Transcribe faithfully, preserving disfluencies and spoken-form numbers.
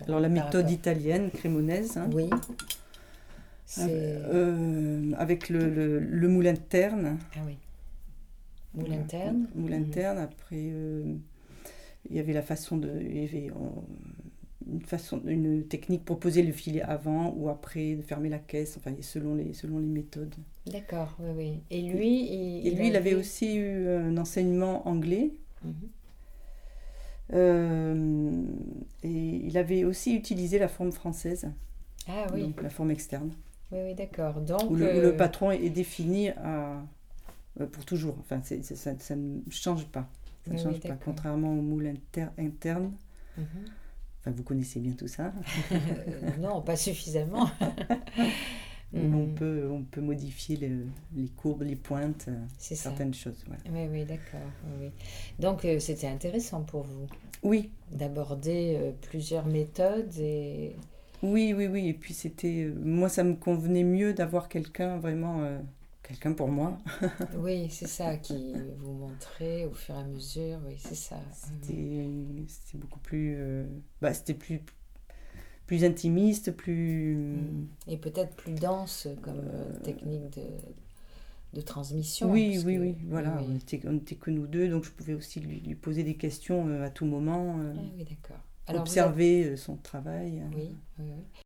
Alors la par méthode rapport- italienne, crémonaise, hein, Oui. C'est... euh, avec le, le, le moule interne. Ah oui. Moule Voilà, interne. Moule Mhm. interne. Après, euh, il y avait la façon de, il y avait euh, une façon, une technique pour poser le filet avant ou après, de fermer la caisse. Enfin, selon les, selon les méthodes. D'accord, oui, oui. Et lui, il, Et lui, il avait avait... aussi eu un enseignement anglais. Mhm. Euh, et il avait aussi utilisé la forme française, Ah oui, donc la forme externe, oui, oui, d'accord. où Donc, le, où le euh, patron est défini à, euh, pour toujours. Enfin, c'est- c'est- ça, ça ne change pas. Ça ne oui, oui, change pas, d'accord. contrairement au moule inter- interne. Mhm. Enfin, vous connaissez bien tout ça, Euh, non, pas suffisamment. où l'on Mhm. peut, on peut modifier le- les courbes, les pointes, euh, C'est ça. certaines choses. Voilà. Oui, oui, d'accord. Oui, oui. Donc, euh, c'était intéressant pour vous Oui, d'aborder euh, plusieurs méthodes et... oui, oui, oui. Et puis c'était, euh, moi, ça me convenait mieux d'avoir quelqu'un vraiment, euh, quelqu'un pour moi. Oui, c'est ça qui vous montrait au fur et à mesure. Oui, c'est ça. Oui, C'était, c'était beaucoup plus, euh, bah, c'était plus, plus intimiste, plus. oui. Mhm. Et peut-être plus dense comme euh, technique de, de transmission. Oui, Parce que, oui, oui, oui, voilà, on oui. était, on n'était que nous deux, donc je pouvais aussi lui, lui poser des questions euh, à tout moment, euh, Ah oui, d'accord. Alors, vous êtes... observer euh, son travail. euh. Oui, oui, oui.